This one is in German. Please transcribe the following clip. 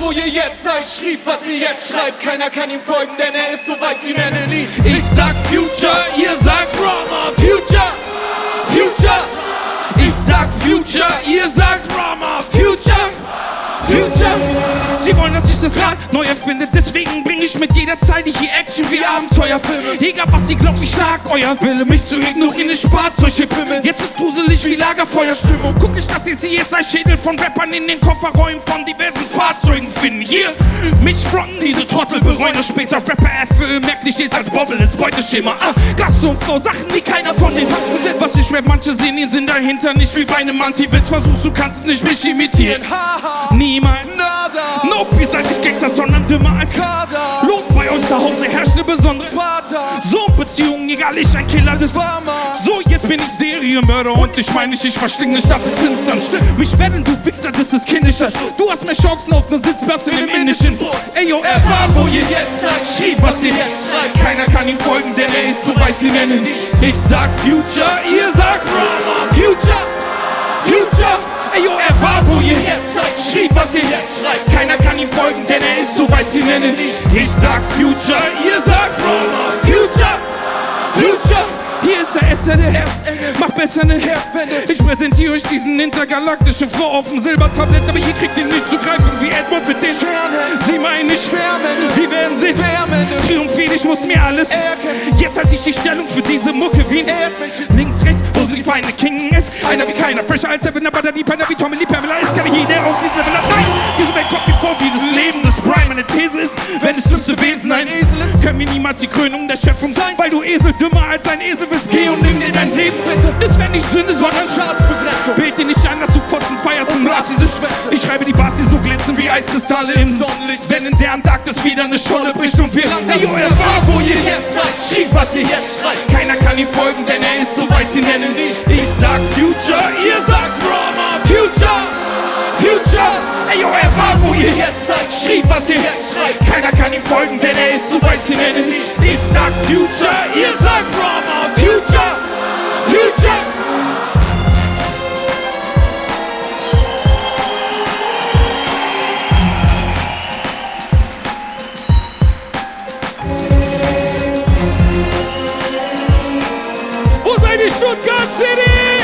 wo ihr jetzt seid, schrieb, was ihr jetzt schreibt. Keiner kann ihm folgen, denn er ist so weit, sie nennen ihn. Ich sag Future, ihr sagt Rama. Future, Future. Ich sag Future, ihr sagt Rama. Future, Future. Sie wollen, dass ich das Rad neu erfinde, deswegen bring ich mit jeder Zeit hier Action wie Abenteuerfilme. Egal was die glaubt, wie stark euer Wille, mich zu ignorieren, ist spart solche Pimmel. Jetzt wird's gruselig wie Lagerfeuerstimmung. Guck ich, dass ihr CSI-Schädel von Rappern in den Kofferräumen von diversen Fahrzeugen finden. Hier, mich fronten, diese Trottel bereuen es später. Rapper erfüllen, merkt nicht stets als Bobble, ist Beuteschema. Gas und Flow, Sachen, die keiner von den hat besitzt. Was ich rap, manche sehen den Sinn dahinter nicht wie bei einem Anti-Witz. Versuchst, du kannst nicht mich imitieren. Niemals. Nope, ihr seid nicht Gangster, sondern dümmer als Kader. Lob, bei uns zu Hause herrscht eine besondere Vater. So, Beziehungen, egal, ich ein Killer des Farmer. So, jetzt bin ich Serienmörder und ich meine nicht, ich verschlinge Staffel finstern. Mich werden, du Wichser, das ist kindischer. Du hast mehr Chancen auf ne Sitzplatz in dem indischen Bus. Ey, yo, er war, wo ihr jetzt seid, schrieb, was ihr jetzt schreibt. Keiner kann ihm folgen, denn er ist so weit, sie nennen ihn. Ich sag Future, ihr sagt Rama. Future, Future. Ey, yo, er war, wo ihr jetzt seid, schrieb, was ihr jetzt schreibt. Keiner kann ihm folgen, denn er ist so weit, sie nennen ihn. Ich sag Future, ihr sagt Rama. Future, Future. Hier ist der Esser, der Herzengel, mach besser ne Kehrtwende. Ich präsentiere euch diesen intergalaktischen Flow auf dem Silbertablett, aber ihr kriegt ihn nicht zu greifen wie Edward mit den Sternhänden. Sie meinen nicht Schwärmende, wie werden sie Wärmende? Triumphieren, ich muss mir alles erkennen. Jetzt halte ich die Stellung für diese Mucke wie ein Erdmännchen. Links, rechts, wo sind die Feinde? King ist einer wie keiner, fresher als Seven, aber da die Penner wie Tommy Lee Pamela ist. Kann nicht jeder auf diesem Level ab. Nein, diese Welt kommt mir vor wie das Leben des Prime. Meine These ist, wenn das dümmste Wesen ein Esel ist, können wir niemals die Krönung der Schöpfung sein, weil du Esel dümmer als ein Esel bist. Geh und nimm dir dein Leben bitte. Das wär nicht Sünde, sondern Schadensbegrenzung. Bild dir nicht an, dass du fotzen feierst und rast diese Schwester. Ich schreibe die Bars, die so glänzen wie Eiskristalle im Sonnenlicht. Wenn in der Antarktis wieder eine Scholle bricht und wir ey, yo, er war, wo ihr jetzt seid, schrieb, was ihr jetzt schreibt. Keiner kann ihm folgen, denn er ist so weit, sie nennen ihn. Ich sag Future, ihr sagt Rama. Future, Future. Ey, yo, er war, wo ihr jetzt seid, schrieb, was ihr jetzt schreibt. Keiner kann ihm folgen, denn er ist so weit, sie nennen ihn. Ich sag Future, ihr sagt Rama. Future, Future. Wo seid ihr, Stuttgart City?